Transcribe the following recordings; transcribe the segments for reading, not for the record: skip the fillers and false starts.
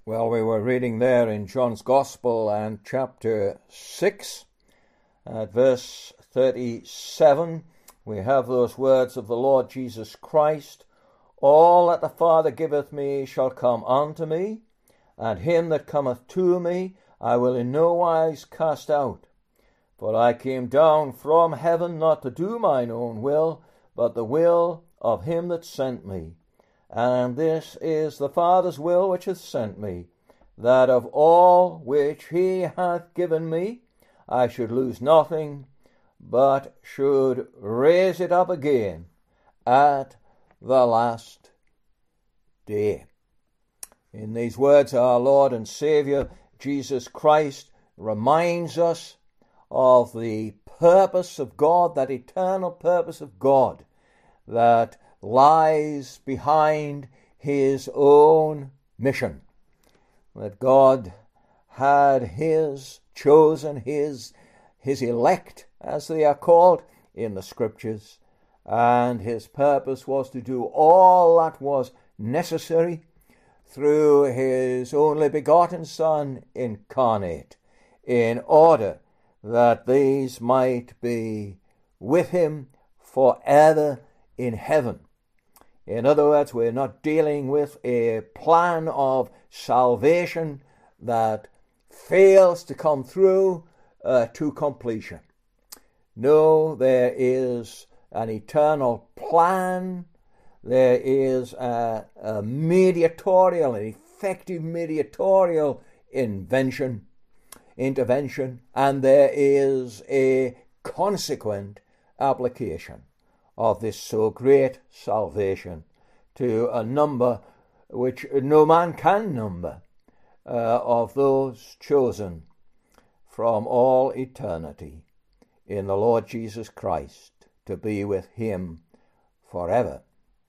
Well, we were reading there in John's Gospel and chapter 6 at verse 37. We have those words of the Lord Jesus Christ. All that the Father giveth me shall come unto me, and him that cometh to me I will in no wise cast out. For I came down from heaven not to do mine own will, but the will of him that sent me. And this is the Father's will which hath sent me, that of all which he hath given me I should lose nothing, but should raise it up again at the last day. In these words, our Lord and Saviour Jesus Christ reminds us of the purpose of God, that eternal purpose of God that lies behind his own mission. That God had his chosen, his elect, as they are called in the Scriptures, and his purpose was to do all that was necessary through his only begotten Son incarnate, in order that these might be with him forever in heaven. In other words, we're not dealing with a plan of salvation that fails to come through to completion. No, there is an eternal plan. There is an effective mediatorial intervention, and there is a consequent application of this so great salvation to a number which no man can number, of those chosen from all eternity in the Lord Jesus Christ to be with him forever.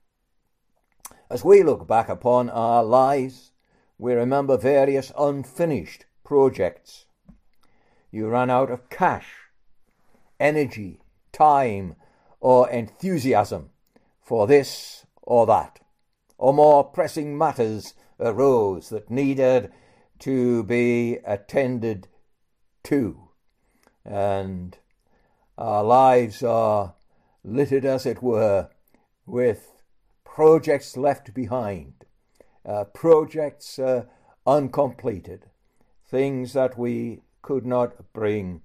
As we look back upon our lives, we remember various unfinished projects. You ran out of cash, energy, time, or enthusiasm for this or that, or more pressing matters arose that needed to be attended to, and our lives are littered, as it were, with projects left behind, projects uncompleted, things that we could not bring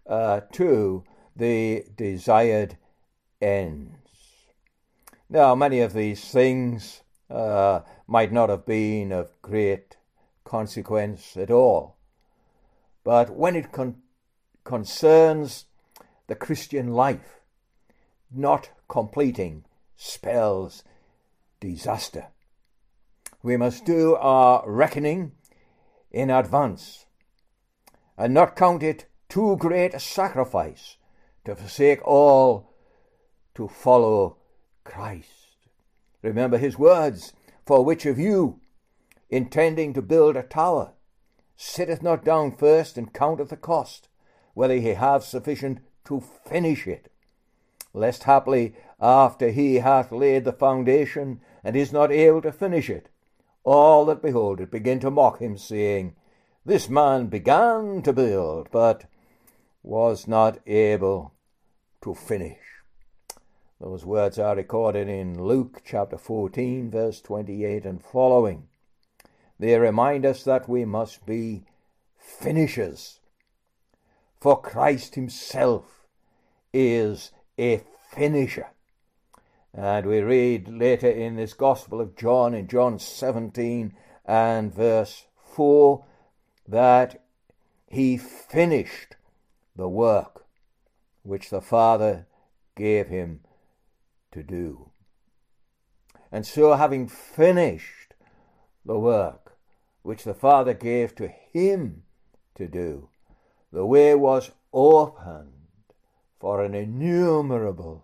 to the desired ends. Now, many of these things might not have been of great consequence at all, but when it concerns the Christian life, not completing spells disaster. We must do our reckoning in advance and not count it too great a sacrifice to forsake all to follow Christ. Remember his words, for which of you, intending to build a tower, sitteth not down first and counteth the cost, whether he have sufficient to finish it, lest haply after he hath laid the foundation and is not able to finish it, all that behold it begin to mock him, saying, This man began to build, but was not able to finish. Those words are recorded in Luke chapter 14, verse 28 and following. They remind us that we must be finishers, for Christ himself is a finisher. And we read later in this Gospel of John, in John 17 and verse 4, that he finished the work which the Father gave him to do. And so, having finished the work which the Father gave to him to do, the way was opened for an innumerable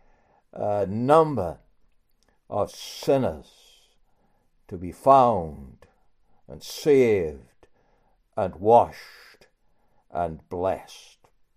number of sinners to be found and saved and washed and blessed.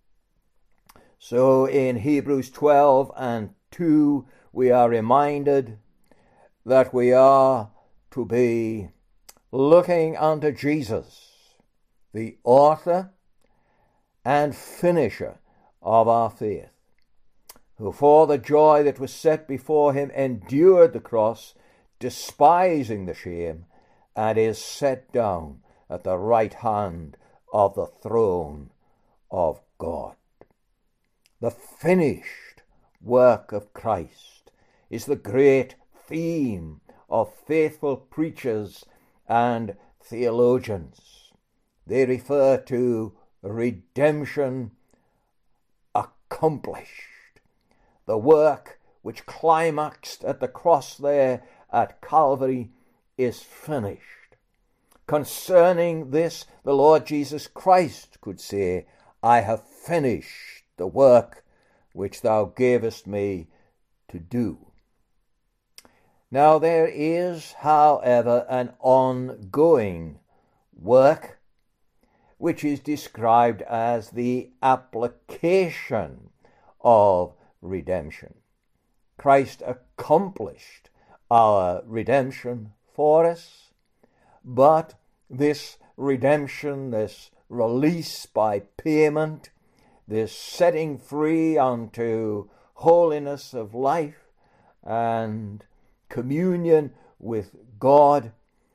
So in Hebrews 12 and 2 we are reminded that we are to be looking unto Jesus, the author and finisher of our faith, who for the joy that was set before him endured the cross, despising the shame, and is set down at the right hand of the throne of God. The finished work of Christ is the great theme of faithful preachers and theologians. They refer to redemption accomplished, the work which climaxed at the cross there at Calvary is finished. Concerning this, the Lord Jesus Christ could say, I have finished the work which thou gavest me to do. Now there is, however, an ongoing work which is described as the application of redemption. Christ accomplished our redemption for us, but this redemption, this release by payment, this setting free unto holiness of life and communion with God,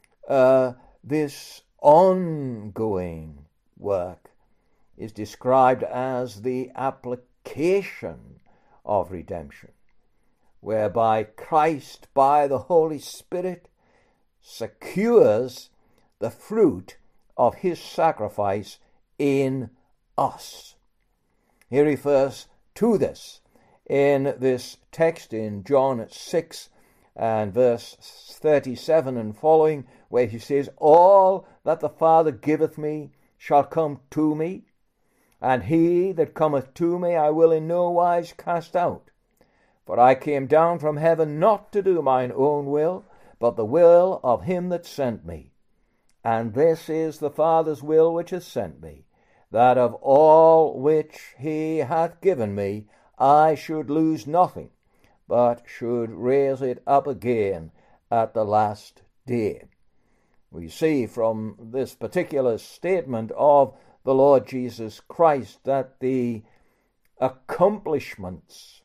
this ongoing work is described as the application of redemption, whereby Christ, by the Holy Spirit, secures the fruit of his sacrifice in us. He refers to this in this text in John 6 and verse 37 and following, where he says, all that the Father giveth me shall come to me, and he that cometh to me I will in no wise cast out. For I came down from heaven not to do mine own will, but the will of him that sent me. And this is the Father's will which has sent me, that of all which he hath given me I should lose nothing, but should raise it up again at the last day. We see from this particular statement of the Lord Jesus Christ that the accomplishments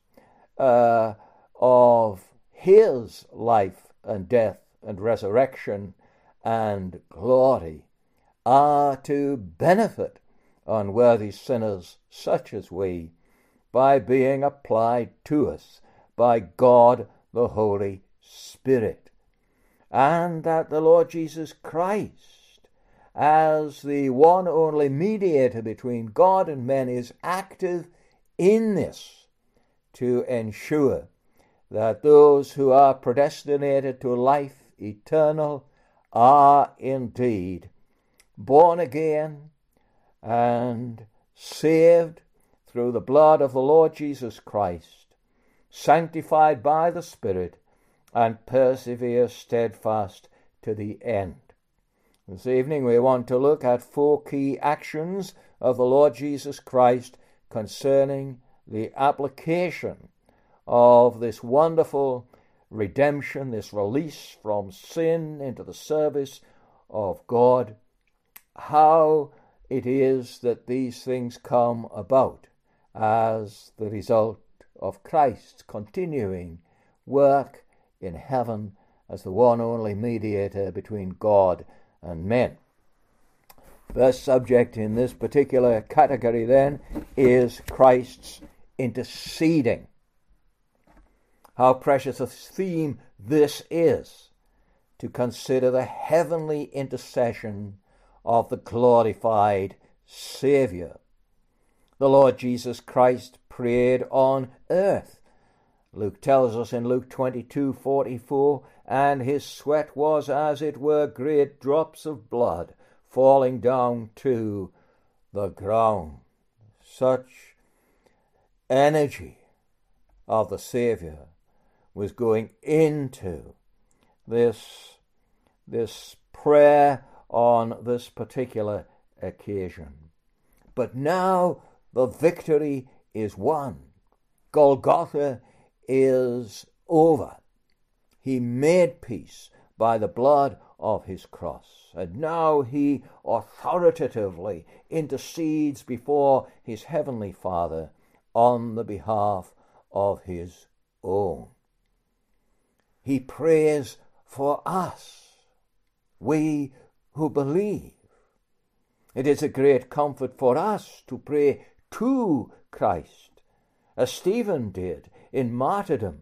of his life and death and resurrection and glory are to benefit unworthy sinners such as we by being applied to us by God the Holy Spirit, and that the Lord Jesus Christ, as the one only mediator between God and men, is active in this to ensure that those who are predestinated to life eternal are indeed born again and saved through the blood of the Lord Jesus Christ, sanctified by the Spirit, and persevere steadfast to the end. This evening we want to look at 4 key actions of the Lord Jesus Christ concerning the application of this wonderful redemption, this release from sin into the service of God, how it is that these things come about as the result of Christ's continuing work in heaven as the one only mediator between God and men. First subject in this particular category then is Christ's interceding. How precious a theme this is, to consider the heavenly intercession of the glorified Saviour. The Lord Jesus Christ prayed on earth. Luke tells us in Luke 22:44, and his sweat was as it were great drops of blood falling down to the ground. Such energy of the Saviour was going into this prayer on this particular occasion. But now the victory is won. Golgotha is over. He made peace by the blood of his cross. And now he authoritatively intercedes before his heavenly Father on the behalf of his own. He prays for us, we who believe. It is a great comfort for us to pray to Christ, as Stephen did in martyrdom.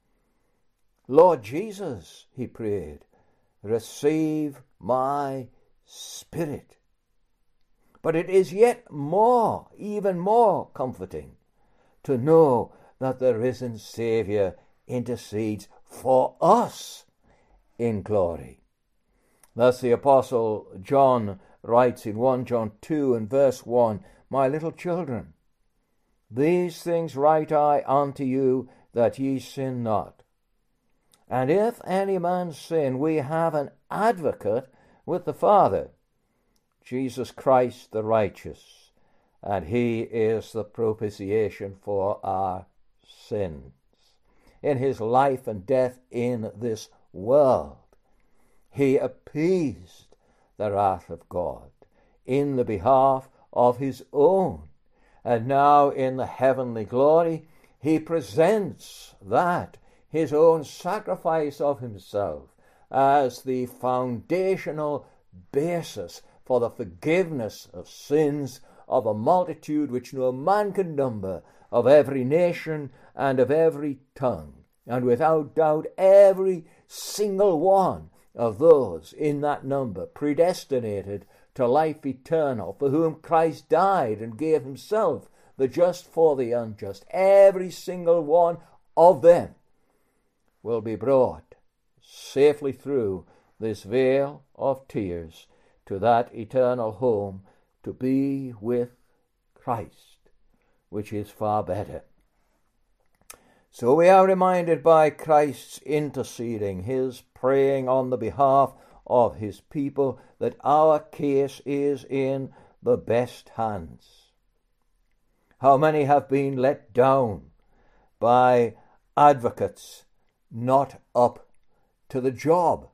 Lord Jesus, he prayed, receive my spirit. But it is yet more, even more comforting to know that the risen Saviour intercedes for us in glory. Thus the Apostle John writes in 1 John 2 and verse 1, My little children, these things write I unto you, that ye sin not. And if any man sin, we have an advocate with the Father, Jesus Christ the righteous, and he is the propitiation for our sins. In his life and death in this world, he appeased the wrath of God in the behalf of his own. And now in the heavenly glory, he presents that, his own sacrifice of himself, as the foundational basis for the forgiveness of sins of a multitude which no man can number, of every nation and of every tongue. And without doubt, every single one of those in that number predestinated to life eternal, for whom Christ died and gave himself, the just for the unjust, every single one of them will be brought safely through this vale of tears to that eternal home, to be with Christ, which is far better. So we are reminded by Christ's interceding, his praying on the behalf of his people, that our case is in the best hands. How many have been let down by advocates not up to the job,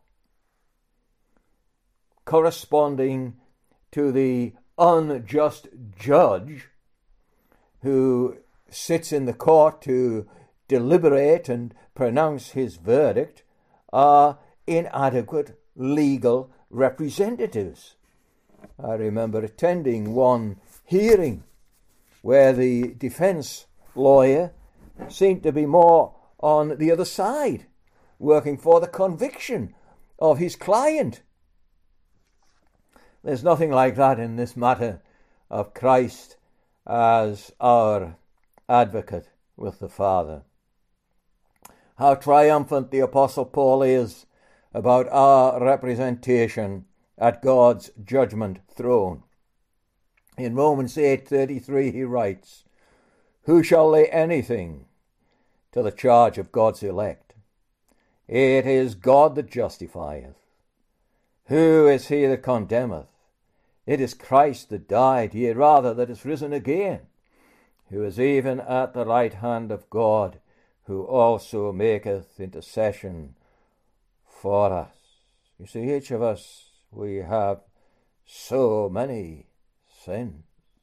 corresponding to the unjust judge who sits in the court to deliberate and pronounce his verdict, are inadequate legal representatives. I remember attending one hearing where the defense lawyer seemed to be more on the other side, working for the conviction of his client. There's nothing like that in this matter of Christ as our advocate with the Father. How triumphant the Apostle Paul is about our representation at God's judgment throne. In Romans 8:33 he writes, Who shall lay anything to the charge of God's elect? It is God that justifieth. Who is he that condemneth? It is Christ that died, yea, rather that is risen again, who is even at the right hand of God, who also maketh intercession for us. You see, each of us, we have so many sins.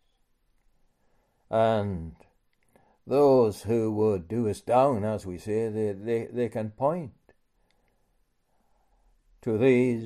And those who would do us down, as we say, they can point to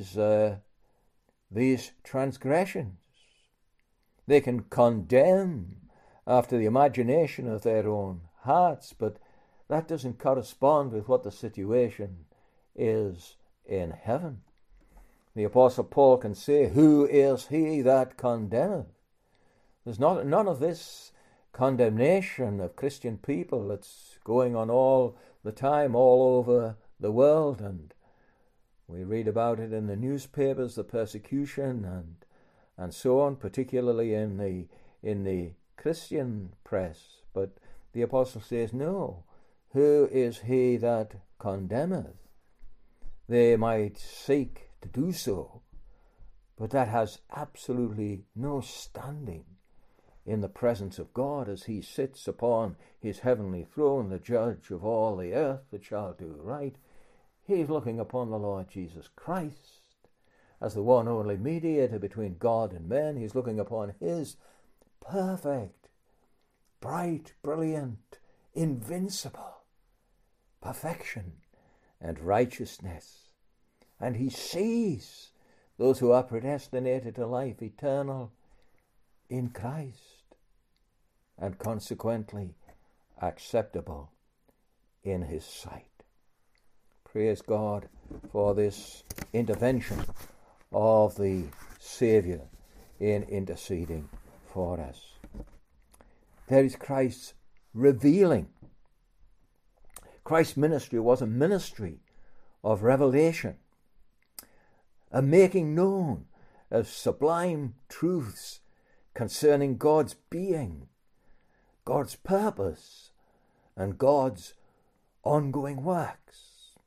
these transgressions. They can condemn after the imagination of their own hearts, but that doesn't correspond with what the situation is in heaven. The Apostle Paul can say, Who is he that condemneth? There's none of this condemnation of Christian people that's going on all the time, all over the world, and we read about it in the newspapers, the persecution and so on, particularly in the Christian press. But the apostle says, no, who is he that condemneth? They might seek to do so, but that has absolutely no standing in the presence of God as he sits upon his heavenly throne, the judge of all the earth that shall do right. He's looking upon the Lord Jesus Christ, as the one only mediator between God and men. He's looking upon his perfect, bright, brilliant, invincible perfection and righteousness. And he sees those who are predestinated to life eternal in Christ, and consequently acceptable in his sight. Praise God for this intervention of the Saviour in interceding for us. There is Christ's revealing. Christ's ministry was a ministry of revelation, a making known of sublime truths concerning God's being, God's purpose, and God's ongoing works.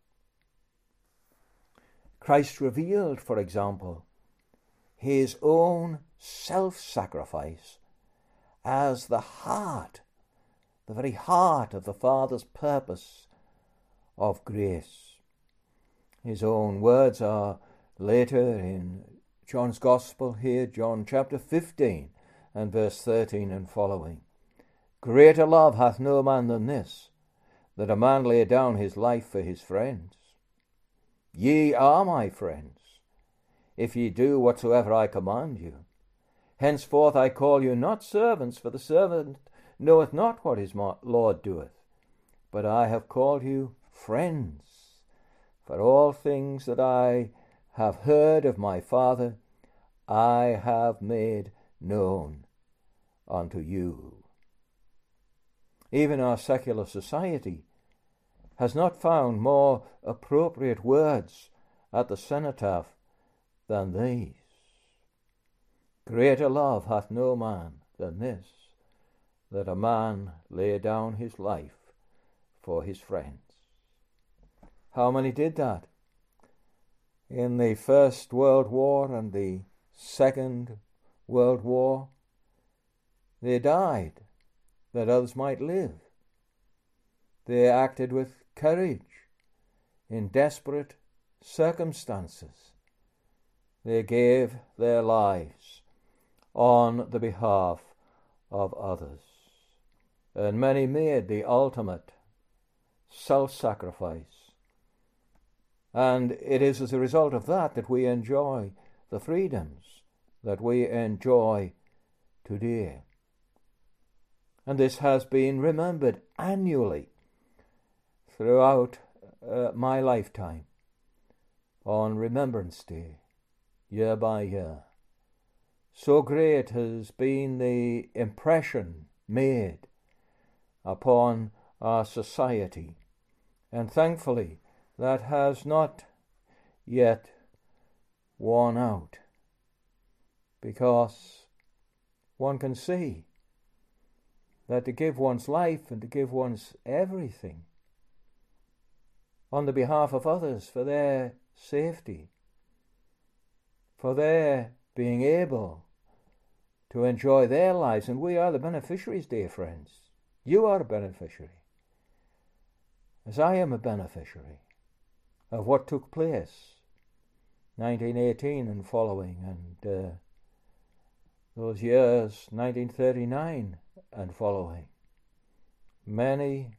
Christ revealed, for example, his own self-sacrifice as the very heart of the Father's purpose of grace. His own words are later in John's Gospel here, John chapter 15 and verse 13 and following. Greater love hath no man than this, that a man lay down his life for his friends. Ye are my friends, if ye do whatsoever I command you. Henceforth I call you not servants, for the servant knoweth not what his Lord doeth, but I have called you friends. For all things that I have heard of my Father, I have made known unto you. Even our secular society has not found more appropriate words at the cenotaph than these. Greater love hath no man than this, that a man lay down his life for his friends. How many did that? In the First World War and the Second World War, they died that others might live. They acted with courage in desperate circumstances. They gave their lives on the behalf of others. And many made the ultimate self-sacrifice. And it is as a result of that that we enjoy the freedoms that we enjoy today. And this has been remembered annually throughout my lifetime on Remembrance Day, year by year. So great has been the impression made upon our society, and thankfully that has not yet worn out, because one can see that to give one's life and to give one's everything on the behalf of others for their safety, for their being able to enjoy their lives. And we are the beneficiaries, dear friends. You are a beneficiary, as I am a beneficiary of what took place 1918 and following, and those years 1939 and following. Many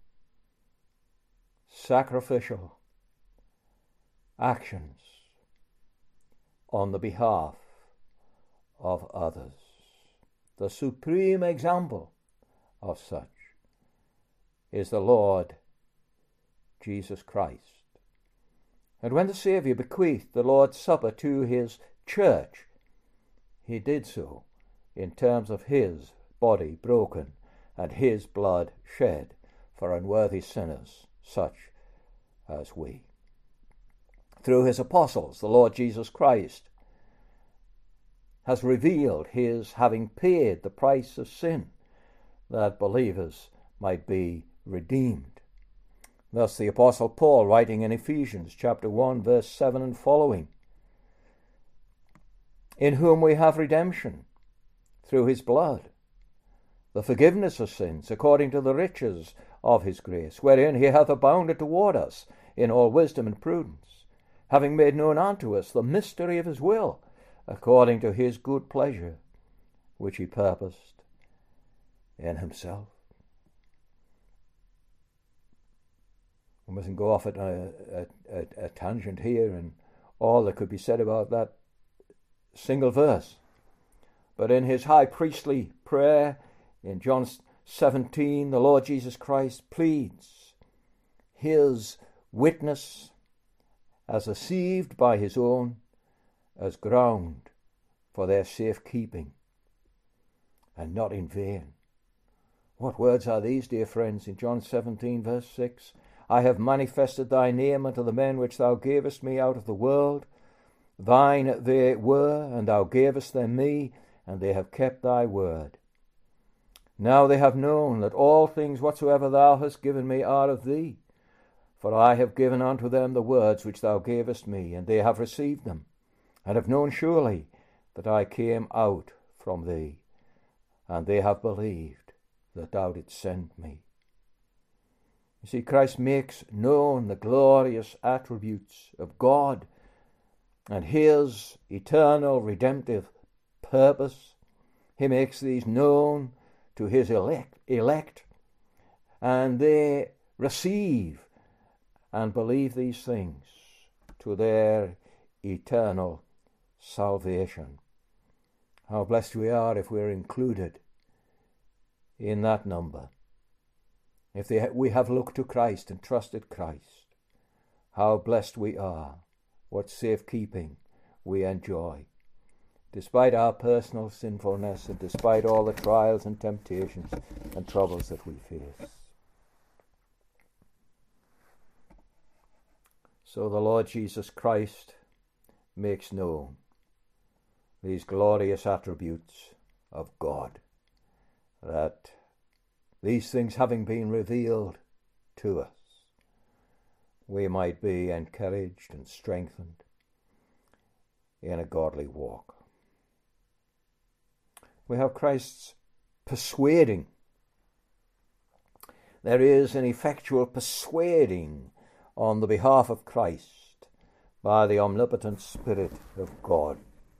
sacrificial actions on the behalf of others. The supreme example of such is the Lord Jesus Christ. And when the Saviour bequeathed the Lord's Supper to his church, he did so in terms of his body broken and his blood shed for unworthy sinners such as we. Through his apostles, the Lord Jesus Christ has revealed his having paid the price of sin, that believers might be redeemed. Thus the Apostle Paul, writing in Ephesians chapter 1, verse 7 and following, in whom we have redemption through his blood, the forgiveness of sins, according to the riches of his grace, wherein he hath abounded toward us in all wisdom and prudence, having made known unto us the mystery of his will, according to his good pleasure, which he purposed in himself. We mustn't go off at a tangent here and all that could be said about that single verse. But in his high priestly prayer in John 17, the Lord Jesus Christ pleads his witness as received by his own as ground for their safekeeping, and not in vain. What words are these, dear friends? In John 17, verse 6, I have manifested thy name unto the men which thou gavest me out of the world. Thine they were, and thou gavest them me, and they have kept thy word. Now they have known that all things whatsoever thou hast given me are of thee. For I have given unto them the words which thou gavest me, and they have received them, and have known surely that I came out from thee, and they have believed that thou didst send me. You see, Christ makes known the glorious attributes of God and his eternal redemptive purpose. He makes these known to his elect, and they receive and believe these things to their eternal salvation. How blessed we are if we're included in that number. If we have looked to Christ and trusted Christ, how blessed we are. What safekeeping we enjoy, despite our personal sinfulness and despite all the trials and temptations and troubles that we face. So the Lord Jesus Christ makes known these glorious attributes of God, that these things having been revealed to us, we might be encouraged and strengthened in a godly walk. We have Christ's persuading. There is an effectual persuading on the behalf of Christ by the omnipotent Spirit of God.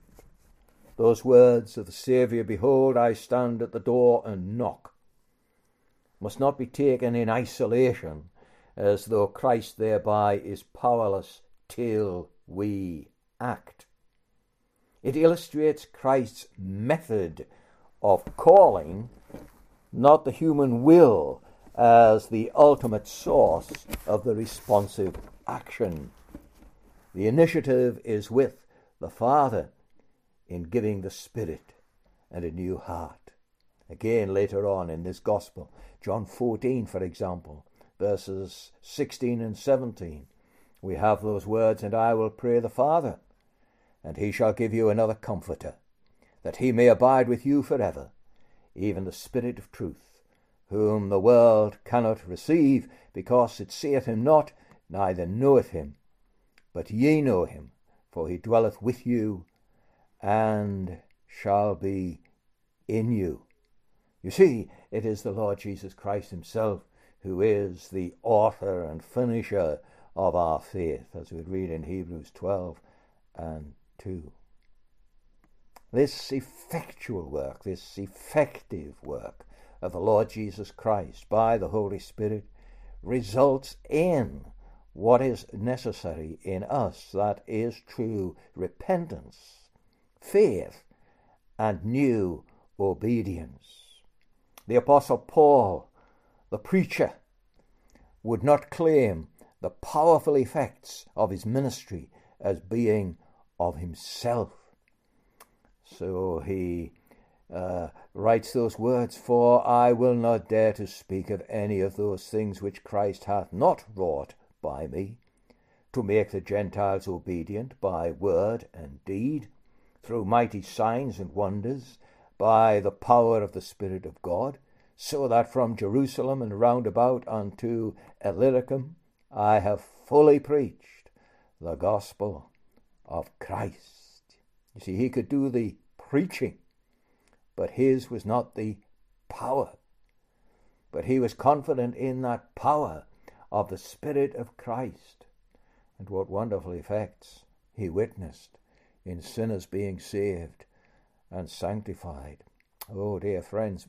Those words of the Saviour, behold, I stand at the door and knock, must not be taken in isolation as though Christ thereby is powerless till we act. It illustrates Christ's method of calling, not the human will as the ultimate source of the responsive action. The initiative is with the Father in giving the Spirit and a new heart. Again, later on in this Gospel, John 14, for example, verses 16 and 17, we have those words, and I will pray the Father, and he shall give you another Comforter, that he may abide with you forever, even the Spirit of truth, whom the world cannot receive, because it seeth him not, neither knoweth him. But ye know him, for he dwelleth with you, and shall be in you. You see, it is the Lord Jesus Christ himself who is the author and finisher of our faith, as we read in Hebrews 12 and 2. This effectual work, this effective work of the Lord Jesus Christ by the Holy Spirit results in what is necessary in us, that is true repentance, faith, and new obedience. The Apostle Paul, the preacher, would not claim the powerful effects of his ministry as being of himself. So he writes those words, for I will not dare to speak of any of those things which Christ hath not wrought by me, to make the Gentiles obedient by word and deed, through mighty signs and wonders, by the power of the Spirit of God, so that from Jerusalem and round about unto Illyricum I have fully preached the gospel of Christ. You see, he could do the preaching, but his was not the power. But he was confident in that power of the Spirit of Christ, and what wonderful effects he witnessed in sinners being saved and sanctified. Oh, dear friends,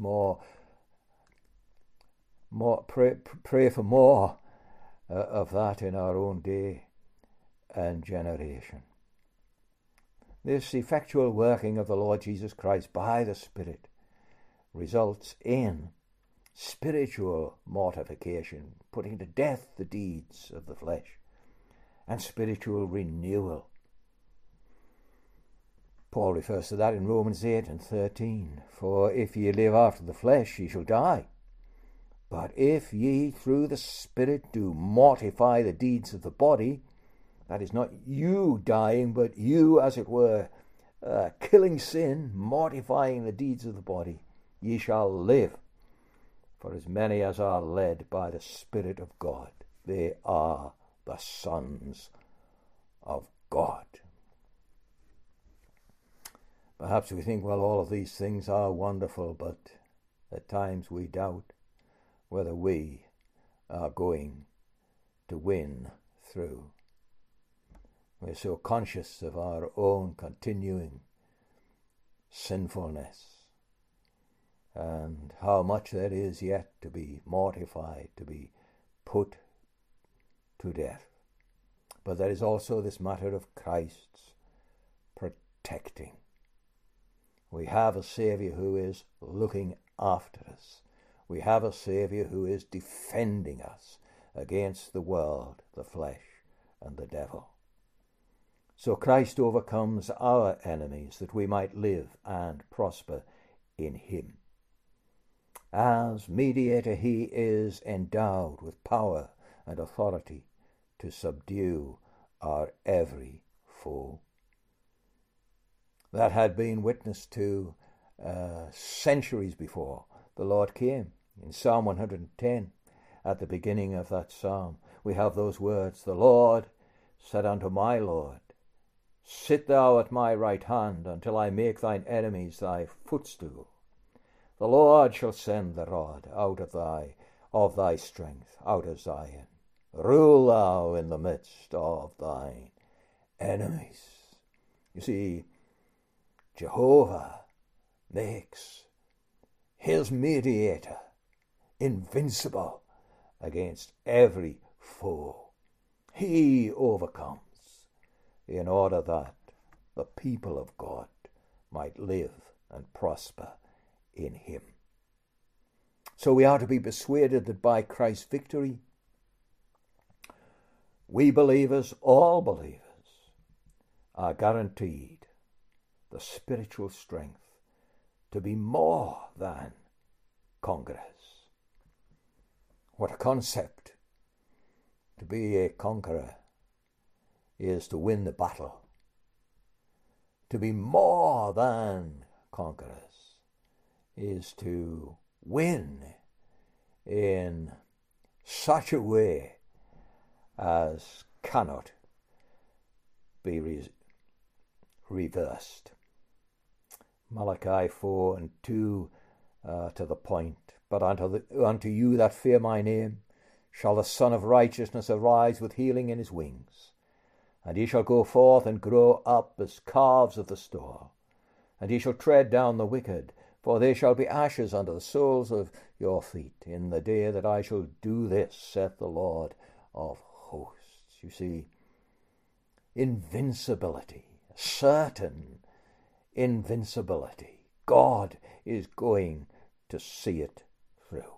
pray for more of that in our own day and generation. This effectual working of the Lord Jesus Christ by the Spirit results in spiritual mortification, putting to death the deeds of the flesh, and spiritual renewal. Paul refers to that in Romans 8 and 13. For if ye live after the flesh, ye shall die. But if ye through the Spirit do mortify the deeds of the body, that is not you dying, but you, as it were, killing sin, mortifying the deeds of the body, ye shall live. For as many as are led by the Spirit of God, they are the sons of God. Perhaps we think, well, all of these things are wonderful, but at times we doubt whether we are going to win through. We're so conscious of our own continuing sinfulness and how much there is yet to be mortified, to be put to death. But there is also this matter of Christ's protecting. We have a Saviour who is looking after us. We have a Saviour who is defending us against the world, the flesh, and the devil. So Christ overcomes our enemies that we might live and prosper in him. As mediator, he is endowed with power and authority to subdue our every foe. That had been witnessed to centuries before the Lord came. In Psalm 110, at the beginning of that psalm, we have those words, "The Lord said unto my Lord, Sit thou at my right hand until I make thine enemies thy footstool. The Lord shall send the rod out of thy strength, out of Zion. Rule thou in the midst of thine enemies." You see, Jehovah makes his mediator invincible against every foe. He overcomes in order that the people of God might live and prosper in him. So we are to be persuaded that by Christ's victory, we believers, all believers, are guaranteed the spiritual strength to be more than conquerors. What a concept! To be a conqueror is to win the battle. To be more than conquerors is to win in such a way as cannot be reversed. Malachi 4 and 2 to the point. "But unto you that fear my name shall the Son of Righteousness arise with healing in his wings. And he shall go forth and grow up as calves of the store. And he shall tread down the wicked, for they shall be ashes under the soles of your feet in the day that I shall do this, saith the Lord of hosts." You see, invincibility, certain invincibility. God is going to see it through.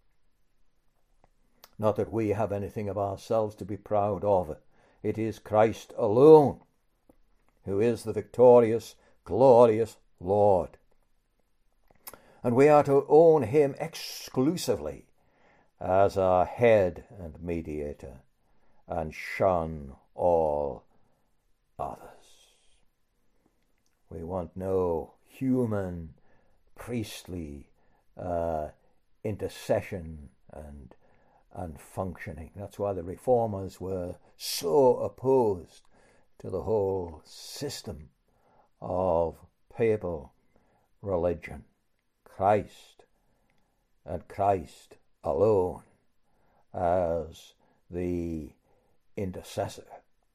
Not that we have anything of ourselves to be proud of. It is Christ alone who is the victorious, glorious Lord. And we are to own him exclusively as our head and mediator and shun all others. We want no human priestly intercession and functioning. That's why the Reformers were so opposed to the whole system of papal religion. Christ and Christ alone as the intercessor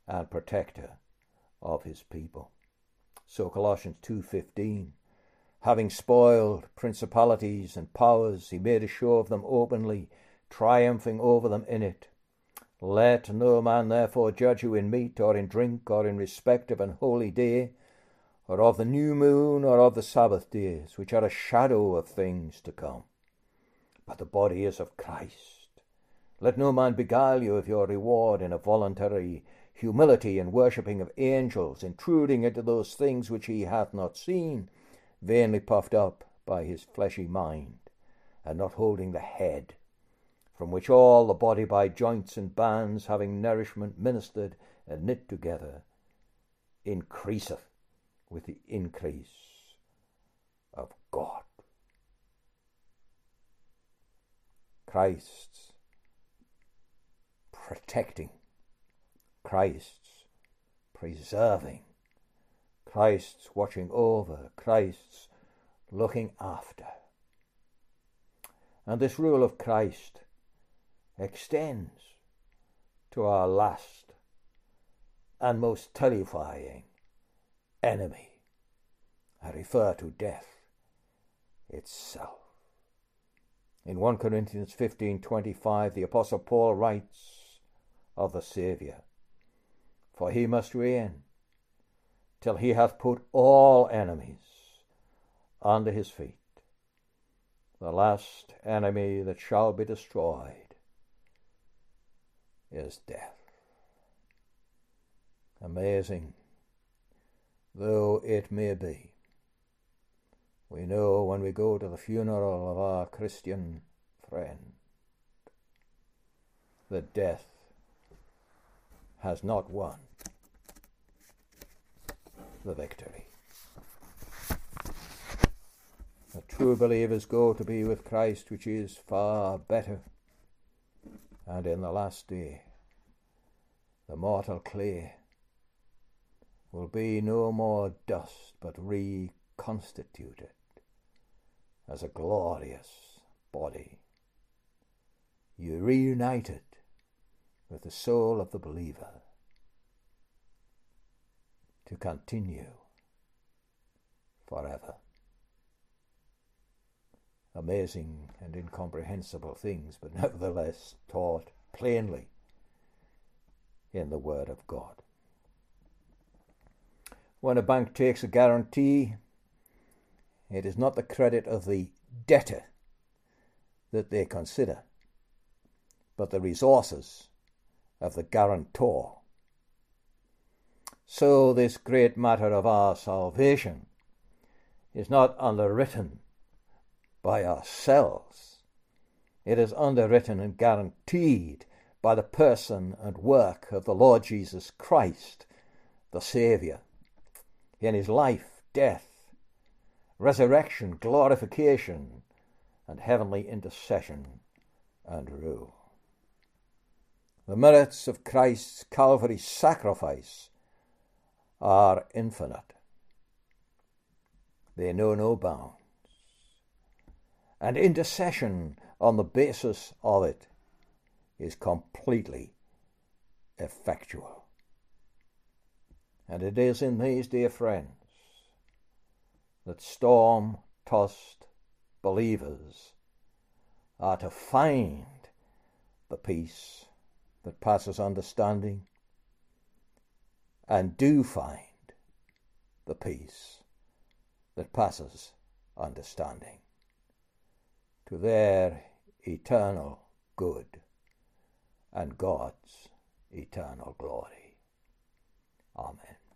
and protector of his people. So Colossians 2:15, having spoiled principalities and powers, he made a show of them openly, triumphing over them in it. Let no man therefore judge you in meat or in drink or in respect of an holy day, or of the new moon or of the Sabbath days, which are a shadow of things to come. But the body is of Christ. Let no man beguile you of your reward in a voluntary humility and worshipping of angels, intruding into those things which he hath not seen, vainly puffed up by his fleshy mind, and not holding the head, from which all the body by joints and bands, having nourishment ministered and knit together, increaseth with the increase of God. Christ's protecting, Christ's preserving, Christ's watching over, Christ's looking after. And this rule of Christ extends to our last and most terrifying enemy. I refer to death itself. In 1 Corinthians 15:25, the Apostle Paul writes of the Saviour, for he must reign till he hath put all enemies under his feet. The last enemy that shall be destroyed is death. Amazing though it may be, we know when we go to the funeral of our Christian friend that death has not won the victory. The true believers go to be with Christ, which is far better, and in the last day the mortal clay will be no more dust, but reconstituted as a glorious body, reunited with the soul of the believer, to continue forever. Amazing and incomprehensible things, but nevertheless taught plainly in the Word of God. When a bank takes a guarantee, it is not the credit of the debtor that they consider, but the resources of the guarantor. So this great matter of our salvation is not underwritten by ourselves. It is underwritten and guaranteed by the person and work of the Lord Jesus Christ, the Saviour, in his life, death, resurrection, glorification, and heavenly intercession and rule. The merits of Christ's Calvary sacrifice are infinite. They know no bounds. And intercession on the basis of it is completely effectual. And it is in these, dear friends, that storm-tossed believers are to find the peace that passes understanding, and do find the peace that passes understanding, to their eternal good and God's eternal glory. Amen.